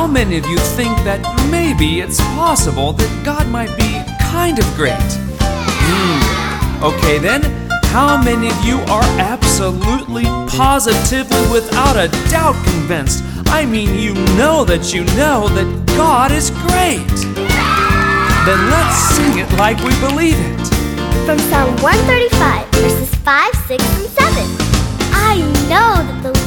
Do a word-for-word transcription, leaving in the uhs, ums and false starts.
many of you think that maybe it's possible that God might be kind of great? Hmm. Okay then, how many of you are absolutely, positively, without a doubt convinced? I mean, you know that you know that God is great. Then let's sing it like we believe it. From Psalm one thirty-five, verses five, six, and seven. I know that the